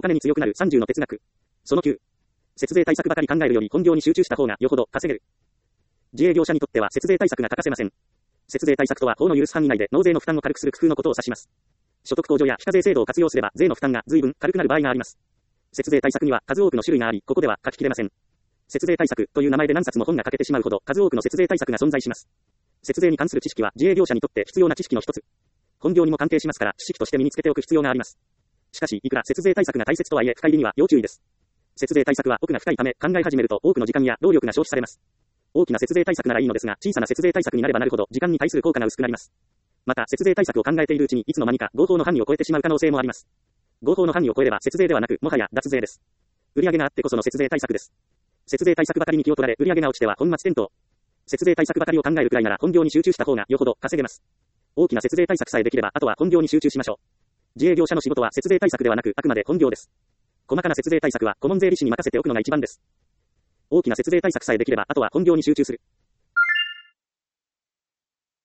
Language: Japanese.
金に強くなる30の哲学。その9。節税対策ばかり考えるより本業に集中した方がよほど稼げる。自営業者にとっては節税対策が欠かせません。節税対策とは法の許す範囲内で納税の負担を軽くする工夫のことを指します。所得控除や非課税制度を活用すれば税の負担が随分軽くなる場合があります。節税対策には数多くの種類があり、ここでは書ききれません。節税対策という名前で何冊も本が書けてしまうほど数多くの節税対策が存在します。節税に関する知識は自営業者にとって必要な知識の一つ。本業にも関係しますから知識として身につけておく必要があります。しかし、いくら節税対策が大切とはいえ深入りには要注意です。節税対策は奥が深いため考え始めると多くの時間や労力が消費されます。大きな節税対策ならいいのですが、小さな節税対策になればなるほど時間に対する効果が薄くなります。また、節税対策を考えているうちにいつの間にか合法の範囲を超えてしまう可能性もあります。合法の範囲を超えれば節税ではなく、もはや脱税です。売上があってこその節税対策です。節税対策ばかりに気を取られ、売上が落ちては本末転倒。節税対策ばかりを考えるくらいなら本業に集中した方がよほど稼げます。大きな節税対策さえできれば、あとは本業に集中しましょう。自営業者の仕事は節税対策ではなく、あくまで本業です。細かな節税対策は顧問税理士に任せておくのが一番です。大きな節税対策さえできれば、あとは本業に集中する。